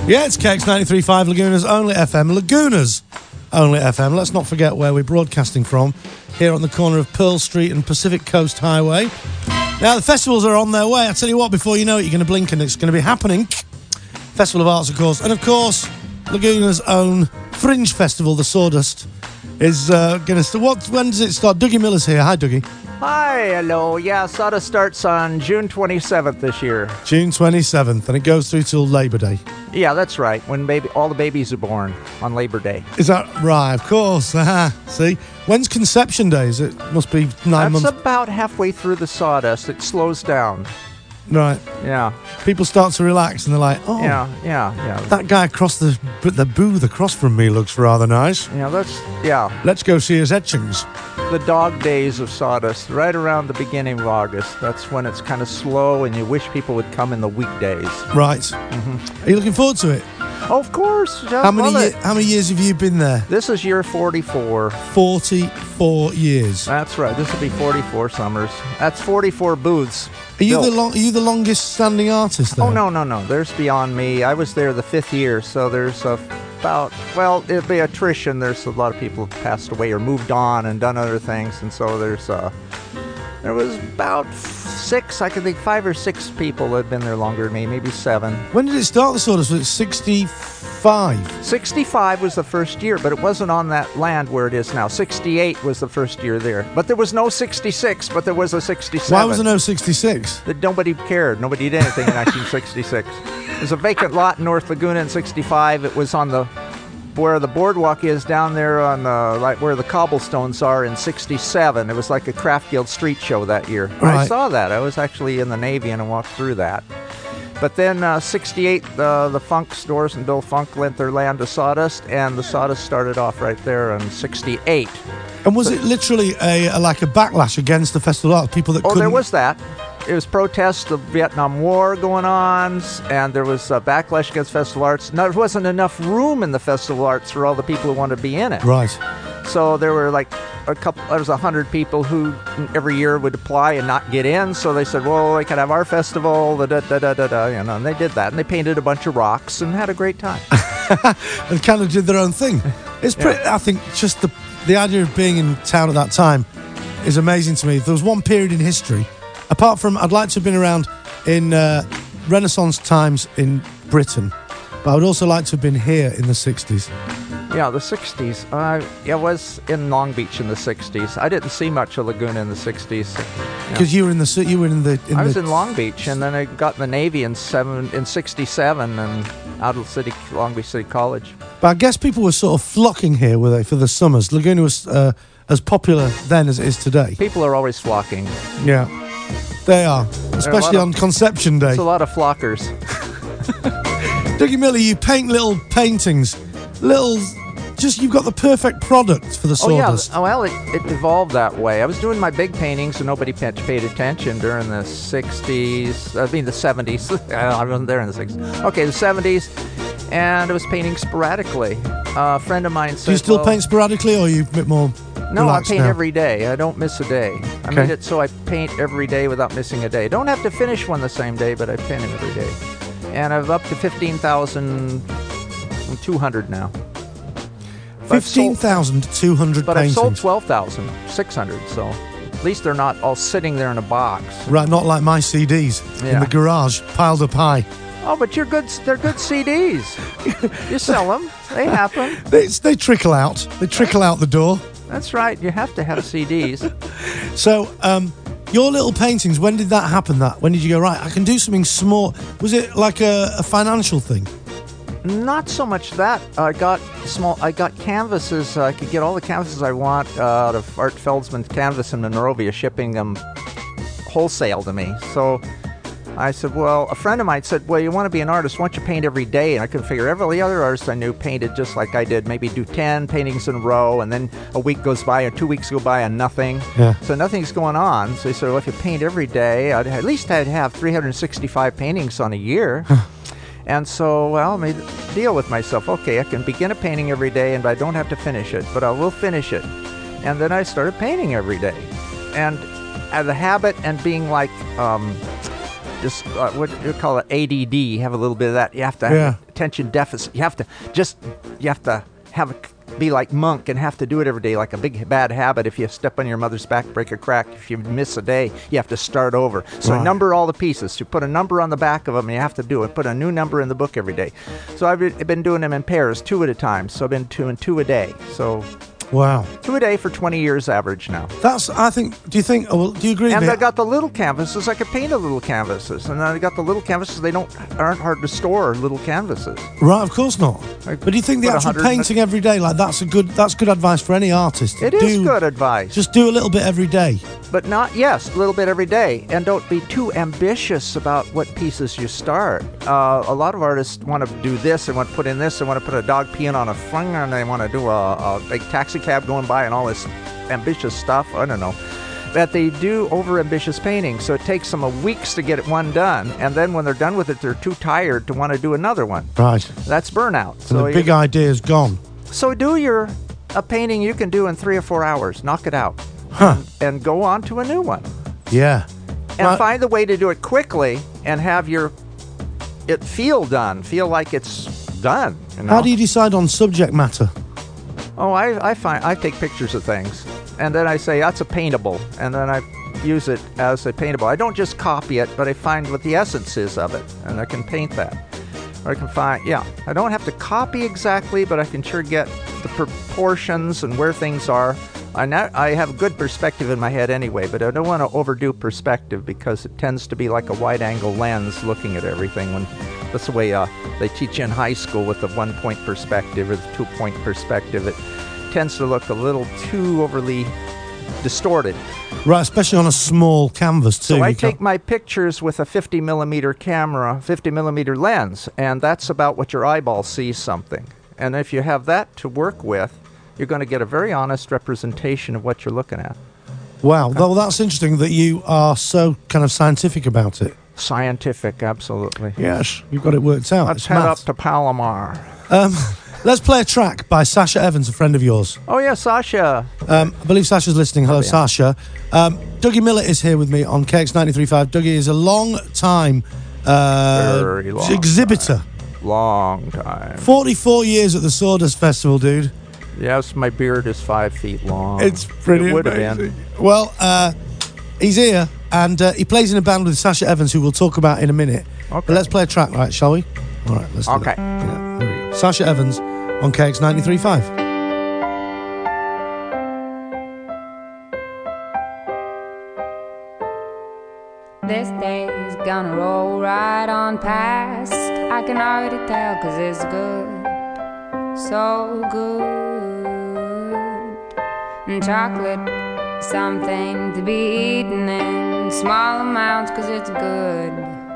Yeah, it's KX93.5 Laguna's only FM. Laguna's only FM. Let's not forget where we're broadcasting from, here on the corner of Pearl Street and Pacific Coast Highway. Now, the festivals are on their way. I tell you what, before you know it, you're going to blink and it's going to be happening. Festival of Arts, of course. And, of course, Laguna's own Fringe Festival, the Sawdust, is going to... When does it start? Dougie Miller's here. Hi, Dougie. Hi, hello. Yeah, Sawdust starts on June 27th this year. June 27th, and it goes through till Labour Day. Yeah, that's right, when all the babies are born on Labor Day. Is that right? Of course. See? When's Conception Day? It must be 9 months. That's about halfway through the Sawdust. It slows down. Right. Yeah. People start to relax and they're like, oh, yeah. That guy across the booth across from me looks rather nice. Yeah. Let's go see his etchings. The dog days of Sawdust, right around the beginning of August. That's when it's kind of slow and you wish people would come in the weekdays. Right. Mm-hmm. Are you looking forward to it? Oh, of course. How many years have you been there? This is year 44. 44 years. That's right. This will be 44 summers. That's 44 booths. Are you the longest standing artist there? Oh, no. There's beyond me. I was there the 5th year, so there's it'll be attrition. There's a lot of people who passed away or moved on and done other things, and so there was about 5 or 6 people that had been there longer than me, maybe 7. When did it start, the Sawdust? Was it 65? 65 was the first year, but it wasn't on that land where it is now. 68 was the first year there. But there was no 66, but there was a 67. Why was there no 66? That nobody cared. Nobody did anything in 1966. There's a vacant lot in North Laguna in 65. It was on where the boardwalk is down there on where the cobblestones are in 67. It was like a Craft Guild street show that year. Right. I saw that. I was actually in the Navy and I walked through that. But then 68, the Funk stores and Bill Funk lent their land to Sawdust, and the Sawdust started off right there in 68. And was it literally like a backlash against the Festival of Arts? People that couldn't... there was that. It was protests of the Vietnam War going on, and there was a backlash against Festival Arts. There wasn't enough room in the Festival Arts for all the people who wanted to be in it. Right. So there were there was 100 people who every year would apply and not get in. So they said, well, they could have our festival, and they did that. And they painted a bunch of rocks and had a great time. And kind of did their own thing. It's pretty, I think just the idea of being in town at that time is amazing to me. There was one period in history, apart from I'd like to have been around in Renaissance times in Britain, but I would also like to have been here in the 60s. Yeah, the 60s. I was in Long Beach in the 60s. I didn't see much of Laguna in the 60s. Because you were in the... I was in Long Beach, and then I got in the Navy in 67 and out of Long Beach City College. But I guess people were sort of flocking here, were they, for the summers? Laguna was as popular then as it is today. People are always flocking. Yeah, they are. Especially on Conception Day. There's a lot of flockers. Dougie Miller, you paint little paintings. You've got the perfect product for the Sawdust. Oh, yeah. Well, it evolved that way. I was doing my big paintings and nobody paid attention during the 60s. I mean, the 70s. I wasn't there in the 60s. Okay, the 70s. And I was painting sporadically. A friend of mine said... Do you still paint sporadically, or are you a bit more No, I paint now? every day. I don't miss a day. I made it so I paint every day without missing a day. Don't have to finish one the same day, but I paint it every day. And I've up to 15,200 now. 15,200 But paintings. I've sold 12,600, so at least they're not all sitting there in a box. Right, not like my CDs in the garage, piled up high. Oh, but they're good CDs. You sell them. They happen. They trickle out. They trickle out the door. That's right. You have to have CDs. So, your little paintings, when did that happen? When did you go, right, I can do something small? Was it like a financial thing? Not so much that. I got canvases. I could get all the canvases I want out of Art Feldsman's Canvas in Monrovia, shipping them wholesale to me. So I said, well, a friend of mine said, well, you want to be an artist, why don't you paint every day? And I couldn't figure every other artist I knew painted just like I did, maybe do 10 paintings in a row, and then a week goes by or 2 weeks go by and nothing. Yeah. So nothing's going on. So he said, well, if you paint every day, I'd have 365 paintings on a year. And so, I made a deal with myself. Okay, I can begin a painting every day, and I don't have to finish it, but I will finish it. And then I started painting every day. And the habit and being like what do you call it, ADD. You have a little bit of that. You have to have attention deficit. You have to be like Monk and have to do it every day, like a big bad habit. If you step on your mother's back, break a crack. If you miss a day, you have to start over. So number all the pieces. You put a number on the back of them, and you have to do it. Put a new number in the book every day. So I've been doing them in pairs, 2 at a time. So I've been doing 2 a day. So wow, 2 a day for 20 years average now. That's, I think, do you agree with me? And I got the little canvases. I could paint the little canvases. And then I got the little canvases. Aren't hard to store, little canvases. Right, of course not. But do you think the actual painting every day, like that's good advice for any artist? It is good advice. Just do a little bit every day. But a little bit every day. And don't be too ambitious about what pieces you start. A lot of artists want to do this, they want to put in this, they want to put a dog peeing on a thing, and they want to do a big taxi cab going by and all this ambitious stuff. I don't know. That they do over-ambitious painting, so it takes them weeks to get one done, and then when they're done with it, they're too tired to want to do another one. Right. That's burnout. So the big idea is gone. So do a painting you can do in 3 or 4 hours. Knock it out. And go on to a new one. Yeah. And find the way to do it quickly and have it feel done. Feel like it's done. You know? How do you decide on subject matter? Oh, I take pictures of things, and then I say that's a paintable, and then I use it as a paintable. I don't just copy it, but I find what the essence is of it, and I can paint that. Or I can find, I don't have to copy exactly, but I can sure get the proportions and where things are. I have a good perspective in my head anyway, but I don't want to overdo perspective because it tends to be like a wide-angle lens looking at everything. That's the way they teach you in high school with the 1-point perspective or the 2-point perspective. It tends to look a little too overly distorted. Right, especially on a small canvas too. So I take my pictures with a 50mm camera, 50mm lens, and that's about what your eyeball sees something. And if you have that to work with, you're going to get a very honest representation of what you're looking at. Wow, well, that's interesting that you are so kind of scientific about it. Scientific, absolutely. Yes, you've got it worked out. Let's head up to Palomar. Let's play a track by Sasha Evans, a friend of yours. Oh, yeah, Sasha. I believe Sasha's listening. Hello, Sasha. Dougie Millett is here with me on KX93.5. Dougie is a long-time very long exhibitor. Long time. 44 years at the Sawdust Festival, dude. Yes, my beard is 5 feet long. It's pretty amazing. Well, he's here, and he plays in a band with Sasha Evans, who we'll talk about in a minute. Okay. But let's play a track, right, shall we? All right, let's do that. Yeah, there we go. Sasha Evans on KX93.5. This day is gonna roll right on past. I can already tell 'cause it's good, so good. And chocolate, something to be eaten in small amounts 'cause it's good.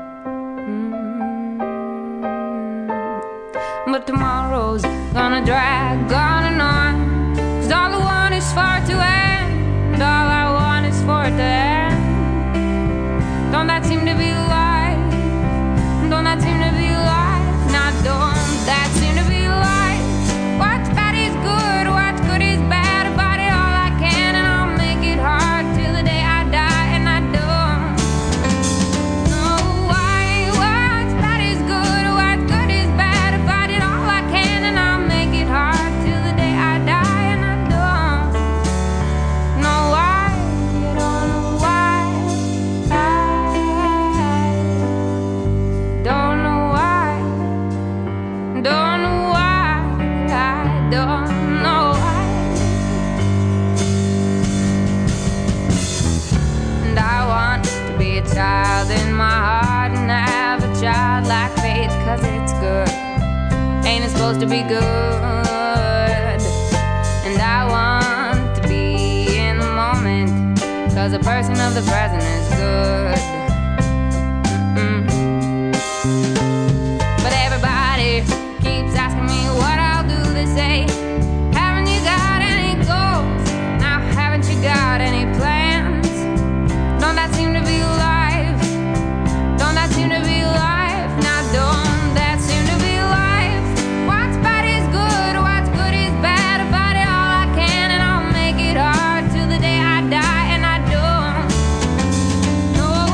But tomorrow's gonna drag on and on, 'cause all I want is for it to end. All I want is for it to end. Don't that seem to be life? Don't that seem to be life? Now don't that seem to be life? What's bad is good, what's good is bad. About it all I can, and I'll make it hard till the day I die. And I don't know why. What's bad is good, what's good is bad. About it all I can, and I'll make it hard till the day I die. And I don't know why. I don't know why. Don't know why, don't know why, I don't know why. And I want to be a child in my heart and have a childlike faith, 'cause it's good, ain't it supposed to be good? And I want to be in the moment, 'cause a person of the present is good. But everybody keeps asking me what I'll do. They say, haven't you got any goals? Now, haven't you got any plans? Don't that seem to be life? Don't that seem to be life? Now, don't that seem to be life? What's bad is good, what's good is bad. About it all I can, and I'll make it hard till the day I die. And I don't know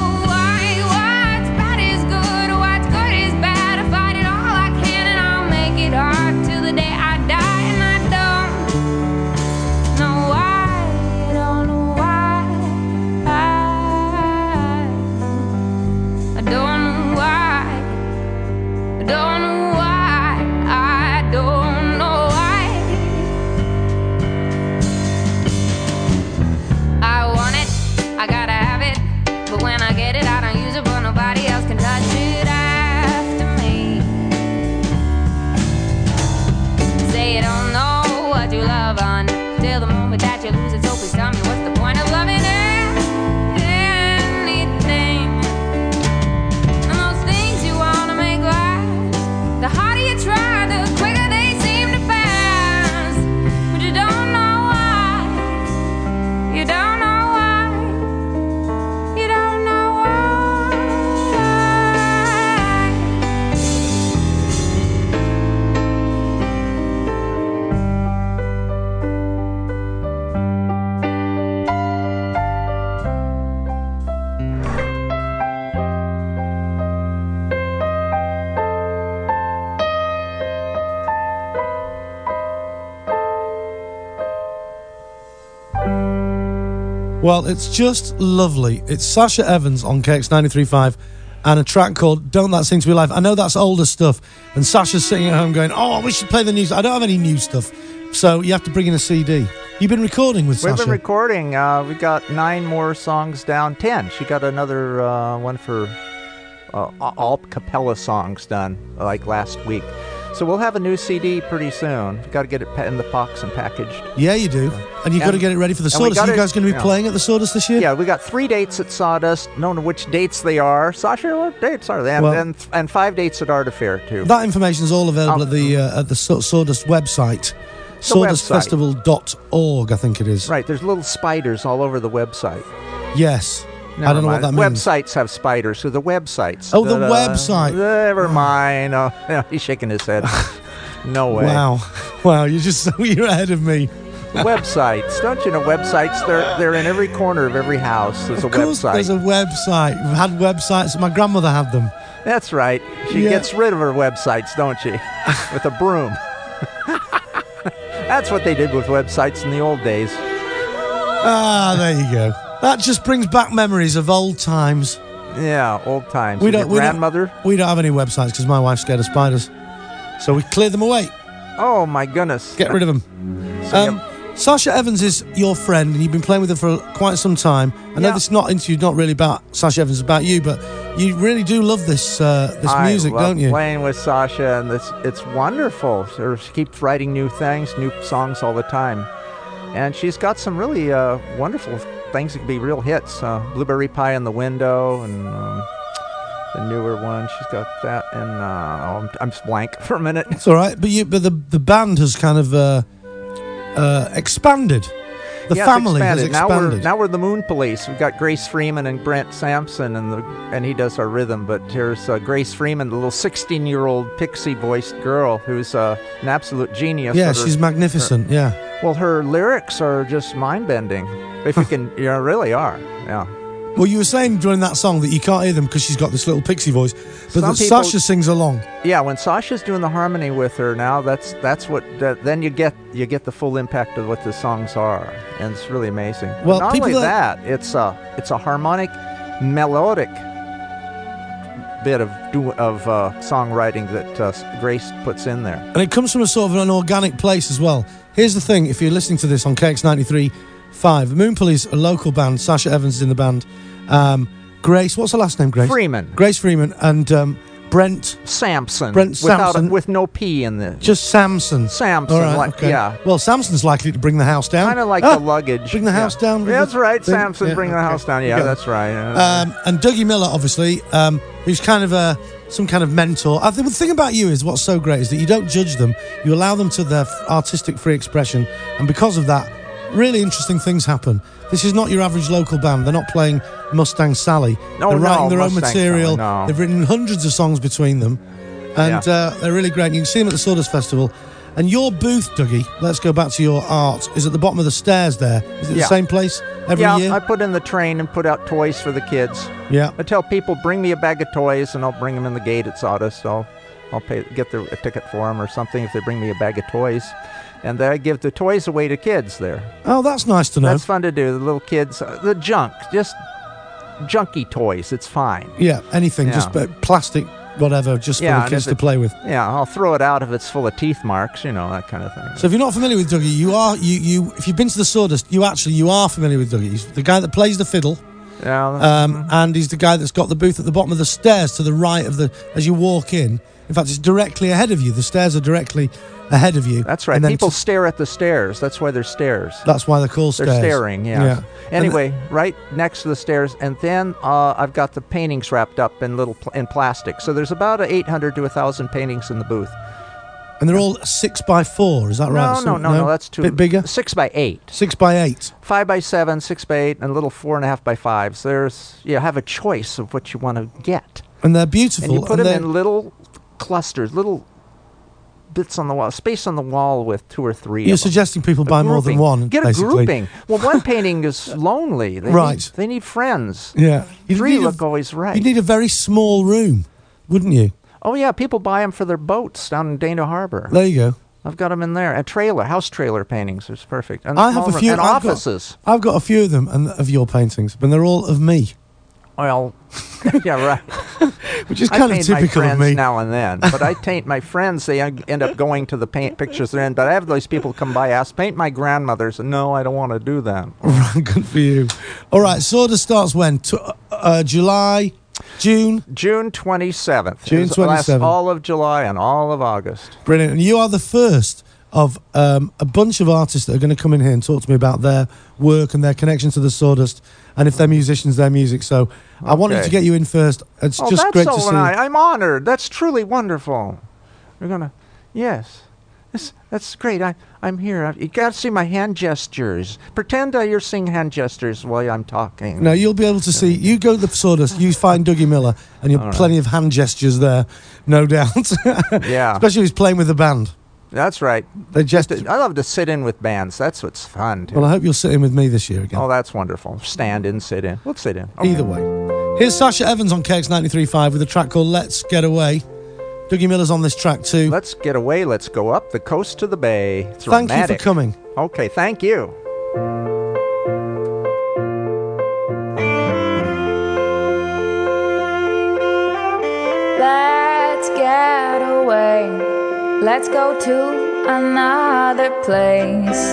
Well, it's just lovely. It's Sasha Evans on KX93.5 and a track called Don't That Seem to Be Life. I know that's older stuff, and Sasha's sitting at home going, oh, we should play the news. I don't have any new stuff, so you have to bring in a CD. You've been recording with Sasha? We've been recording. We got 9 more songs down, 10. She got another one for all cappella songs done, like last week. So we'll have a new CD pretty soon. We've got to get it in the box and packaged. Yeah, you do. And you've got to get it ready for the Sawdust. Are you guys going to be playing at the Sawdust this year? Yeah, we got 3 dates at Sawdust. Don't know which dates they are. Sasha, what dates are they? And 5 dates at Art Affair, too. That information is all available at the Sawdust website. SawdustFestival.org, I think it is. Right, there's little spiders all over the website. Yes. I don't know what that means. Websites have spiders, so the websites. Oh, the website. Never mind. Oh, he's shaking his head. No way. Wow, you're ahead of me. Websites. Don't you know websites? They're in every corner of every house. There's a website. Of course there's a website. We've had websites. My grandmother had them. That's right. She gets rid of her websites, don't she? With a broom. That's what they did with websites in the old days. There you go. That just brings back memories of old times. Yeah, old times. We don't have any websites because my wife's scared of spiders. So we clear them away. Oh, my goodness. Get rid of them. Sasha Evans is your friend, and you've been playing with her for quite some time. I know this is not interview, not really about Sasha Evans, it's about you, but you really do love this music, don't you? I love playing with Sasha, and it's wonderful. She keeps writing new things, new songs all the time. And she's got some really wonderful things that could be real hits. Blueberry Pie in the Window, and the newer one. She's got that, and I'm just blank for a minute. It's all right, but the band has kind of expanded. The family has expanded. Now we're the Moon Police. We've got Grace Freeman and Brent Sampson, and he does our rhythm. But here's Grace Freeman, the little 16-year-old pixie-voiced girl who's an absolute genius. Yeah, she's magnificent. Yeah. Well, her lyrics are just mind-bending. If you can, really are. Yeah. Well, you were saying during that song that you can't hear them because she's got this little pixie voice, but Sasha sings along. Yeah, when Sasha's doing the harmony with her now, that's what. Then you get the full impact of what the songs are, and it's really amazing. Well, not only that, it's a harmonic, melodic bit of songwriting that Grace puts in there, and it comes from a sort of an organic place as well. Here's the thing: if you're listening to this on KX93.5, the Moon Police, a local band. Sasha Evans is in the band. Grace, what's her last name? Freeman. Grace Freeman and Brent Sampson. With no P in the. Just Samson. Samson. All right, okay. Yeah. Well, Samson's likely to bring the house down. Kind of like the luggage. Bring the house down. Yeah, that's right. Samson, bring the house down. Yeah, that's right. And Dougie Miller, obviously, who's kind of some kind of mentor. I think the thing about you is what's so great is that you don't judge them. You allow them to their artistic free expression, and because of that, really interesting things happen. This is not your average local band. They're not playing Mustang Sally. They're writing their own material. They've written hundreds of songs between them, and they're really great. You can see them at the Sawdust Festival. And your booth, Dougie, let's go back to your art, is at the bottom of the stairs there. Is it the same place every year? Yeah, I put in the train and put out toys for the kids. Yeah. I tell people, bring me a bag of toys, and I'll bring them in the gate at Sawdust. I'll get a ticket for them or something if they bring me a bag of toys. And I give the toys away to kids there. Oh, that's nice to know. That's fun to do. The little kids, the junk, just junky toys. It's fine. Yeah, anything, just plastic, whatever, just for the kids to play with. Yeah, I'll throw it out if it's full of teeth marks, that kind of thing. So if you're not familiar with Dougie, you if you've been to the Sawdust, you are familiar with Dougie. He's the guy that plays the fiddle. Yeah. And he's the guy that's got the booth at the bottom of the stairs to the right as you walk in. In fact, it's directly ahead of you. The stairs are directly ahead of you. That's right. People stare at the stairs. That's why they're stairs. That's why they're called stairs. They're staring, yeah. Anyway, right next to the stairs, and then I've got the paintings wrapped up in plastic. So there's about 800 to 1,000 paintings in the booth. And they're all 6x4, is that right? No, that's too bit bigger. 6x8. 6x8. 5x7, 6x8, and a little 4.5x5s. You have a choice of what you want to get. And they're beautiful. And you put them in little clusters, little bits on the wall, space on the wall with 2 or 3. You're suggesting people buy more than one. Get basically. A grouping. Well, one painting is lonely. They need friends. Yeah. 3 look always right. You'd need a very small room, wouldn't you? Oh, yeah. People buy them for their boats down in Dana Harbor. There you go. I've got them in there. House trailer paintings. It's perfect. And I have a few. And offices. I've got a few of them and of your paintings, but they're all of me. Well, yeah, right. Which is kind of typical of of me. now and then, but I paint my friends. They end up going to the paint pictures they're in. But I have those people come by, ask, paint my grandmother's. And no, I don't want to do that. Good for you. All right, Sawdust starts when? July, June? June 27th. June 27th. All of July and all of August. Brilliant. And you are the first of a bunch of artists that are going to come in here and talk to me about their work and their connection to the Sawdust, and if they're musicians, their music. So I wanted to get you in first. It's just great to see you. I'm honored. That's truly wonderful. We're going to... Yes. That's great. I'm here. You got to see my hand gestures. Pretend you're seeing hand gestures while I'm talking. No, you'll be able to see. You go to the Sawdust, you find Dougie Miller, and you'll plenty of hand gestures there, no doubt. Yeah. Especially if he's playing with the band. That's right. They just. I love to sit in with bands. That's what's fun, too. Well, I hope you'll sit in with me this year again. Oh, that's wonderful. Stand in, sit in. Let's sit in. Okay. Either way. Here's Sasha Evans on KX93.5 with a track called Let's Get Away. Dougie Miller's on this track too. Let's get away. Let's go up the coast to the bay. It's Thank romantic. you for coming. Okay, thank you. Let's get away. Let's go to another place.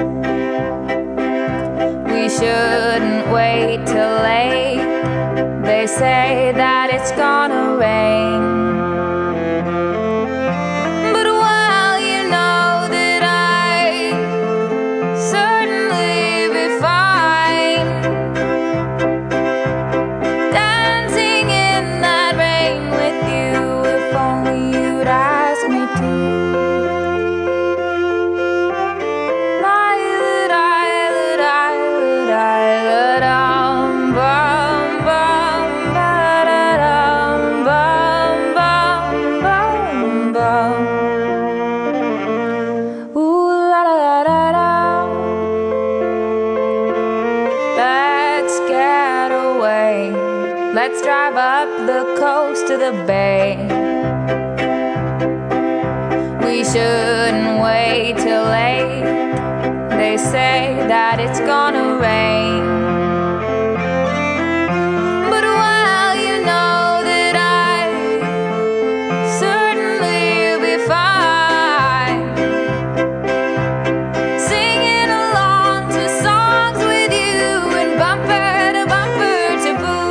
We shouldn't wait till late. They say that it's gonna rain. But well, you know that I certainly be fine dancing in that rain with you, if only you'd ask me to. Let's drive up the coast to the bay. We shouldn't wait till late. They say that it's gonna rain. But well, you know that I certainly be fine singing along to songs with you and bumper to bumper to boot.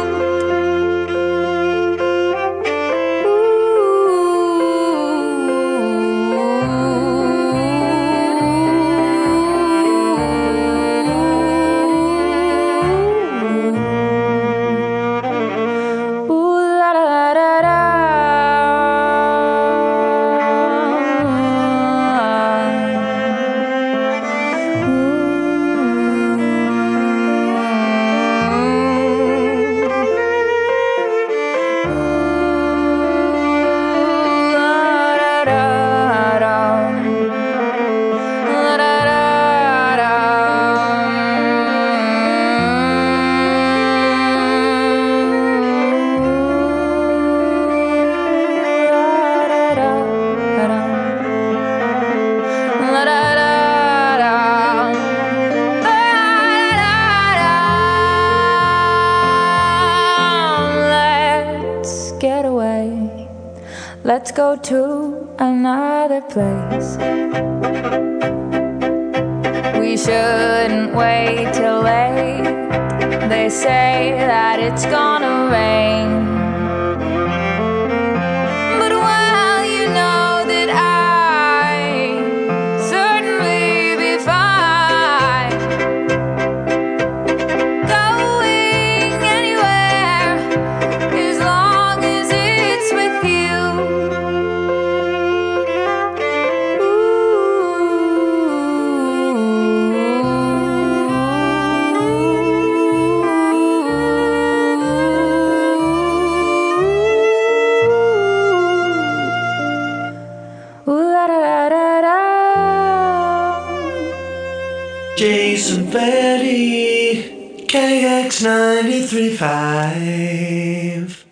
Let's go to another place. We shouldn't wait till late. They say that it's gonna rain. But well, you know that I certainly be fine going anywhere as long as it's with you. Jason Petty, KX93.5.